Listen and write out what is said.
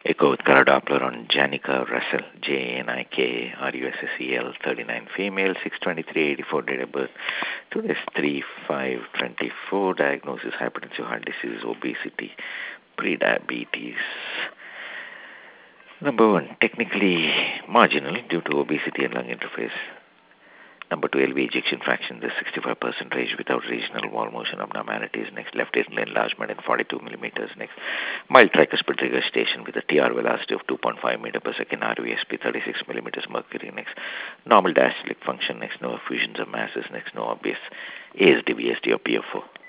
Echo with color Doppler on Janica Russell, JNIKRUSSEL, 39 female, 62384 date of birth. Today's 3/5/24. Diagnosis: hypertensive heart disease, obesity, prediabetes. Number one, technically marginal due to obesity and lung interface. Number two, LV ejection fraction, the 65% range without regional wall motion abnormalities. Next, left atrial enlargement in 42 millimeters. Next, mild tricuspid regurgitation with a TR velocity of 2.5 meter per second, RVSP 36 millimeters mercury. Next, normal diastolic function. Next, no effusions of masses. Next, no obvious ASD, VSD, or PFO.